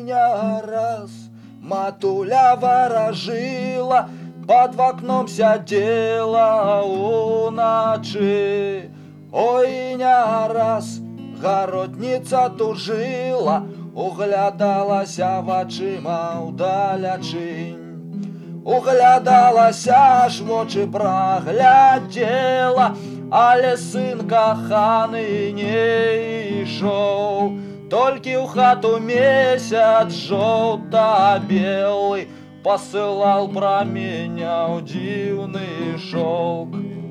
не раз матуля ворожила, под окном сядзела уначы. Ой, не раз гаротніца тужила, углядалася вачыма ўдалячынь. Углядалася ж вочы праглядзела, але сын каханы не ішоў. Толькі ў хату месяц жоўта-белы посылал праменяў дзіўны шоўк.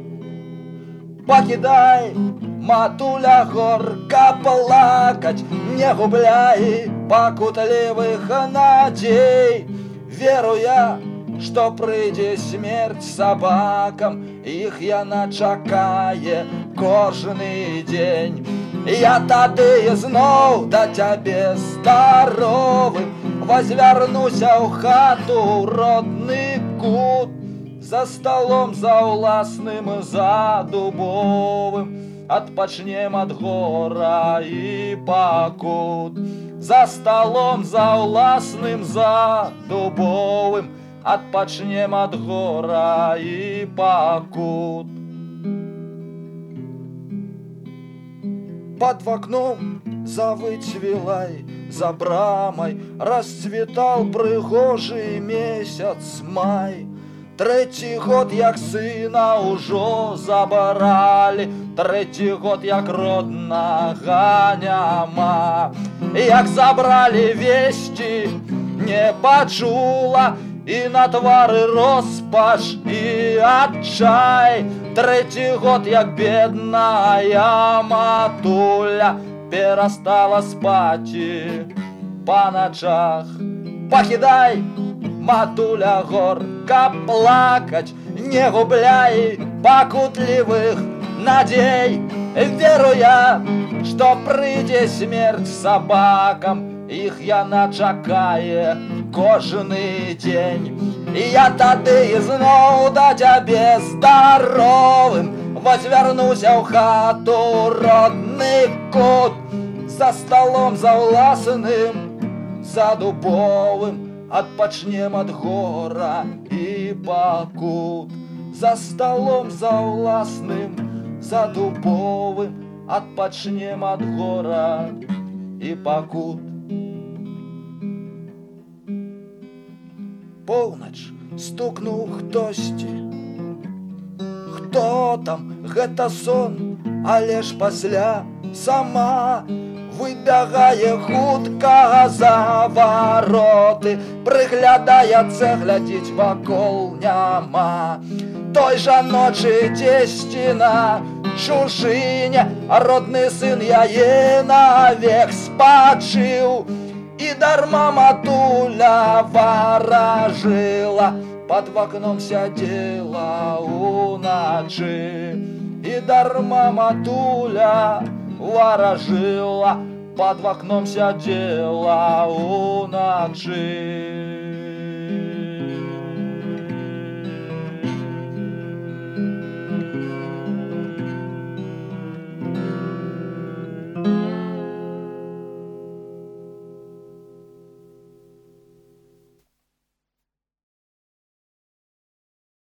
Пакідай, матуля, горка плакаць, не губляй пакутлівых надзей. Веру я, што прыйдзе смерць сабакам, іх яна чакае кожны дзень. Я тады зноў да цябе здаровым возвярнуся ў хату, родны кут, за столом за ўласным задубовым адпачнем ад гора і пакут. За столом за ўласным задубовым адпачнем ад гора і пакут. Под окном завыцвілай, за брамай расцвітаў прыгожы месяц май. Трэці год, як сына ўжо забралі, трэці год, як роднага няма. Як забралі весці, не пачула, і на твары роспач і адчай. Трэці год, як бедная матуля перастала спаць па начах. Пакідай, матуля, горка плакаць, не губляй пакутлівых надзей. Веру я, што прыйдзе смерць сабакам, іх яна чакае кожны дзень. Я тады зноў да цябе здаровым возвярнуся ў хату, родны кут, за столом за ўласным задубовым адпачнем ад гора і пакут. За столом за ўласным задубовым адпачнем ад гора і пакут. Поўнач стукнуў хтосьці. Хто там? Гэта сон, але ж пасля сама выбягае хутка за вароты, прыглядаецца, глядзіць вакол няма. Той жа ночы дзесьці на чужыне родны сын яе навек спачыў. І дарма матуля варажыла, под окном сядзела уначы. І дарма матуля варажыла, под окном сядзела уначы.